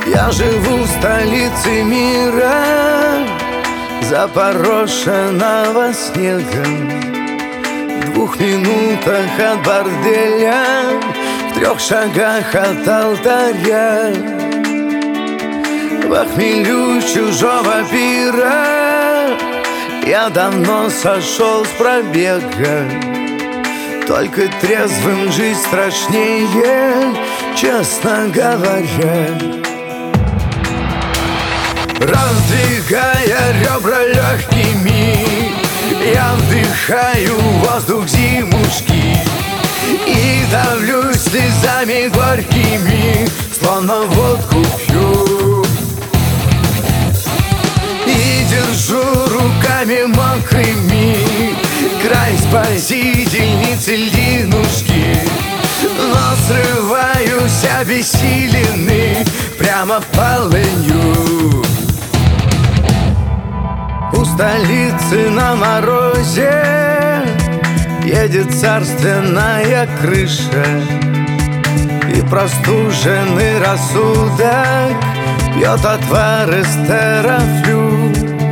Я живу в столице мира, запорошенного снегом, в 2 минутах от борделя, в 3 шагах от алтаря. В хмелю чужого пира я давно сошел с пробега. Только трезвым жизнь страшнее, честно говоря. Раздвигая ребра легкими, я вдыхаю воздух зимушки и давлюсь слезами горькими, словно водку пью. И держу руками мокрыми край спасительницы льдинушки, но срываюсь обессиленный прямо полынью. У столицы на морозе едет царственная крыша, и простуженный рассудок пьет отвар из терафлю.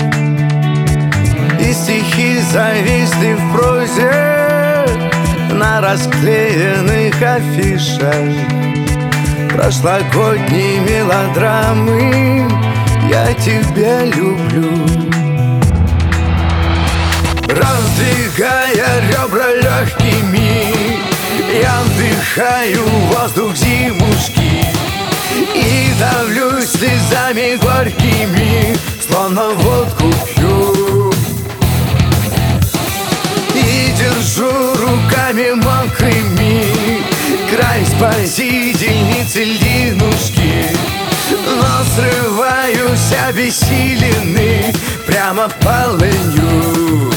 И стихи зависли в прозе на расклеенных афишах прошлогодней мелодрамы «Я тебя люблю». Раздвигая ребра легкими, я вдыхаю воздух зимушки и давлюсь слезами горькими, словно водку пью. И держу руками мокрыми край спасительницы льдинушки, но срываюсь обессиленный прямо полынью.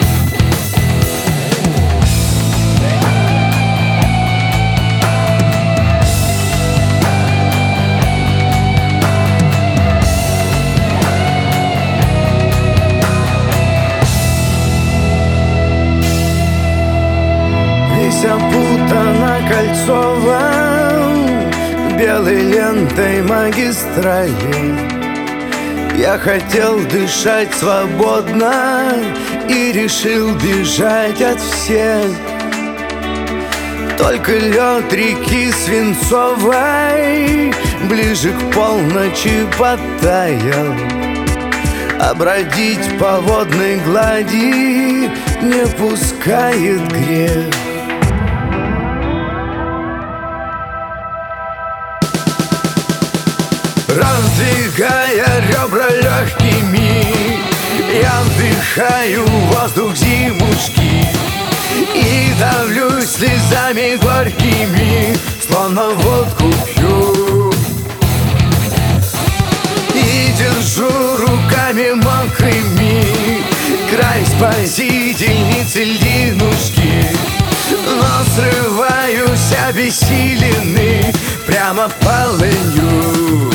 Опутана кольцовом белой лентой магистрали. Я хотел дышать свободно и решил бежать от всех. Только лед реки свинцовой ближе к полночи подтаял, а бродить по водной глади не пускает грех. Раздвигая ребра легкими, я вдыхаю воздух зимушки и давлюсь слезами горькими, словно водку пью. И держу руками мокрыми край спасительницы льдинушки, но срываюсь обессиленный прямо полынью.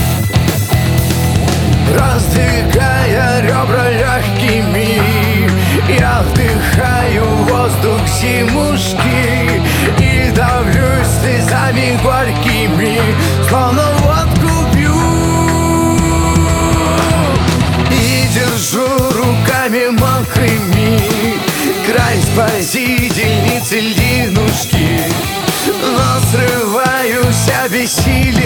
Раздвигая ребра легкими, я вдыхаю воздух зимушки и давлюсь слезами горькими, словно водку пью. И держу руками мокрыми край спасительницы льдинушки, но срываюсь обессиленный